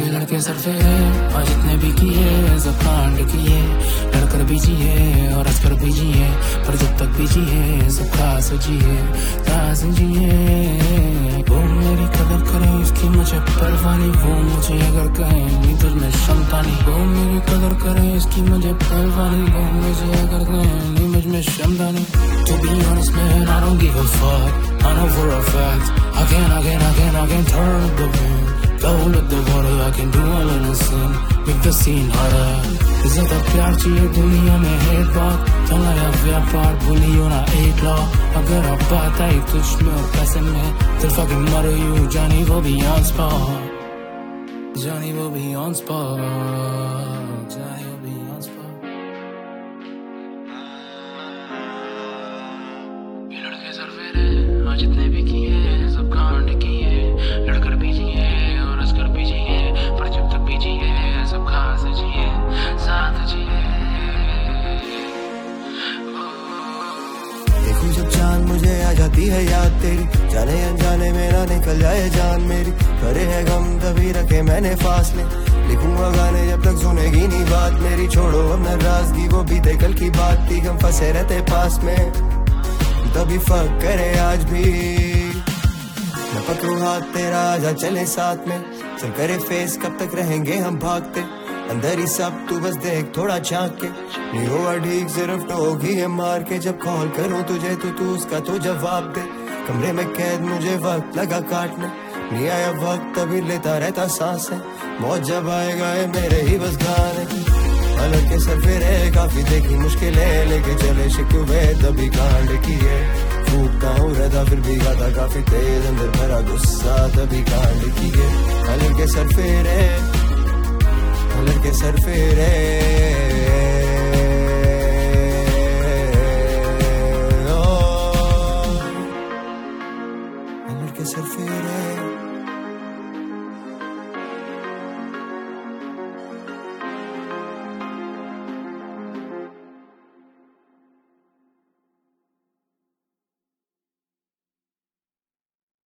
लड़के सरफेरे और जितने भी किए सब कांड किए, लड़कर भी जिए और हंसकर भी जिए, पर जब तक भी जिए सब खास जिए। वो मेरी कदर करें इसकी मुझे परवाह नहीं, वो मुझे अगर कहें नहीं तुझ में क्षमता नहीं। वो मेरी कदर करें इसकी मुझे परवाह नहीं, वो मुझे अगर कहें नहीं मुझ में क्षमता नहीं। To be honest man, I don't give a fuck, I know for a fact I can turn up the wind, flow with the water, I can do all of the sin, make the scene harder। ज्यादा प्यार चाहिए दुनिया में है बात, चला या व्यापार भूलियो ना एक लॉ। अगर अब बात आई तुझ में और पैसे में, then fucking murder you, Johnny will be on spot, Johnny will be on spot, Johnny will be on spot। ये लड़के सरफेरे हाँ जितने भी किए सब कांड किए, लड़कर भी जिए और हंसकर भी जिए, पर जब तक भी जिए सब खास जिए, साथ जिए। देखूं जब चांद मुझे आ जाती है याद तेरी, जाने अनजाने मेरा निकल जाए जान मेरी। करे है गम तभी रखे मैंने फासले, लिखूंगा गाने जब तक सुनेगी नहीं बात मेरी। छोड़ो अब नाराजगी वो बीते कल की बात थी, हम फंसे रहते पास में तभी फर्क करे आज भी। मैं पकड़ूं हाथ तेरा आजा चले साथ में, चल करे फेस कब तक रहेंगे हम भागते, अंदर ही सब तू बस देख थोड़ा झांक के। नहीं हुआ ठीक सिर्फ टोक ही है मार के, जब कॉल करूं तुझे तो तू उसका तो जवाब दे। कमरे में कैद मुझे वक्त लगा काटने, नहीं आया वक्त तभी लेता रहता सांसें। मौत जब आएगा ये मेरे ही बस गाने, अलग के सरफेरे काफी देखी मुश्किलें, लेके चले शिकवे तभी कांड किए। फूकता हूँ रहता फिर भी गाता काफी तेज, अंदर भरा गुस्सा तभी कांड किए। अलग के सरफेरे, अलग के सरफेरे।